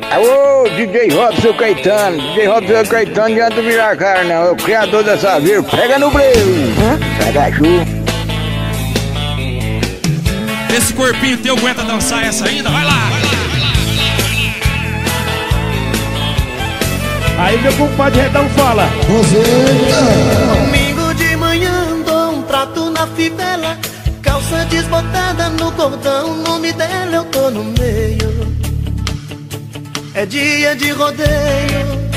Alô, DJ Robson Caetano. DJ Robson Caetano não adianta virar cara, não. É o criador dessa vírgula. Pega no breu. Sai da chuva. Esse corpinho teu aguenta dançar essa ainda? Vai lá, vai lá, vai lá, vai lá. Aí meu compadre Redão fala. Domingo de manhã dou um prato na fivela, calça desbotada no cordão, o nome dela eu tô no meio. É dia de rodeio,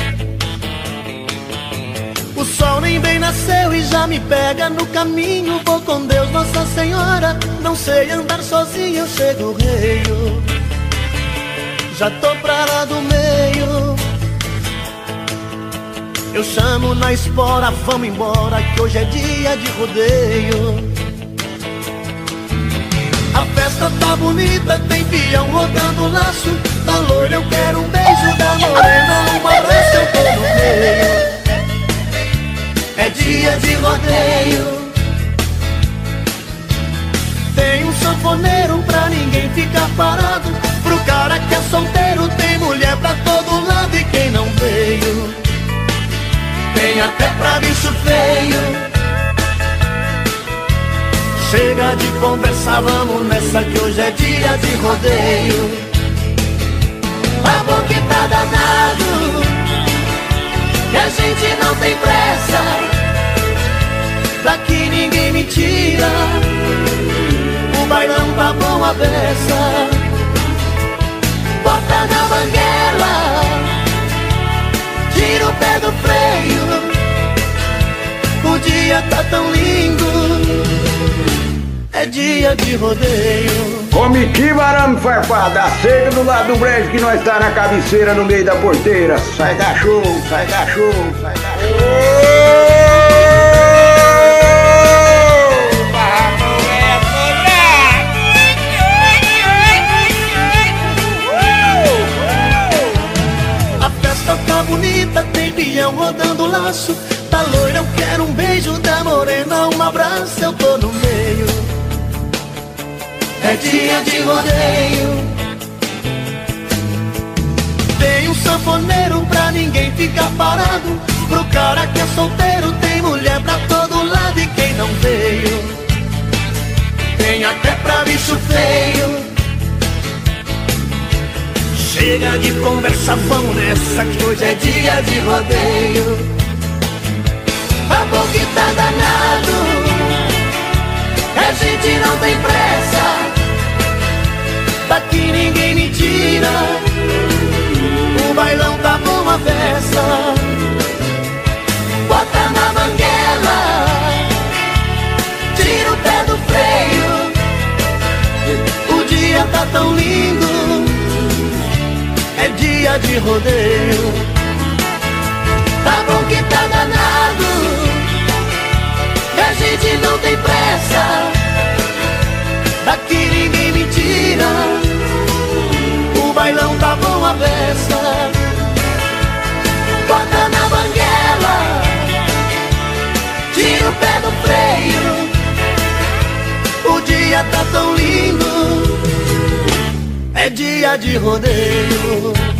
o sol nem bem nasceu e já me pega no caminho. Vou com Deus, Nossa Senhora, não sei andar sozinho, eu chego reio. Já tô pra lá do meio, eu chamo na espora, vamos embora, que hoje é dia de rodeio. A festa tá bonita, tem peão rodando laço. Da loira eu quero um beijo, da morena um abraço, eu tô no meio. É dia de rodeio, tem um sanfoneiro pra ninguém ficar parado. Pro cara que é solteiro tem mulher pra todo lado. E quem não veio tem até pra bicho feio. Chega de conversar, vamos nessa que hoje é dia de rodeio. A boca tá danado, e a gente não tem pressa. Daqui ninguém me tira, o bailão tá bom a beça. Bota na banguela, tira o pé do freio, o dia tá tão lindo, é dia de rodeio. Comitiva arame farpado, a cerca do lado do brejo que nós tá na cabeceira no meio da porteira. Sai da show, sai da show, sai da show. A festa tá bonita, tem peão rodando laço. Da loira eu quero um beijo, da morena um abraço, eu tô no meio. É dia de rodeio, tem um sanfoneiro pra ninguém ficar parado. Pro cara que é solteiro tem mulher pra todo lado. E quem não veio tem até pra bicho feio. Chega de conversa, vamos nessa que hoje é dia de rodeio. A boca tá danado, a gente não tem pressa. Daqui ninguém me tira, o bailão tá bom a festa. Bota na banguela, tira o pé do freio, o dia tá tão lindo, é dia de rodeio. Tá bom que tá danado, a gente não tem pressa. Daqui ninguém me tira, o bailão tá bom a beça. Bota na banguela, tira o pé do freio, o dia tá tão lindo, é dia de rodeio.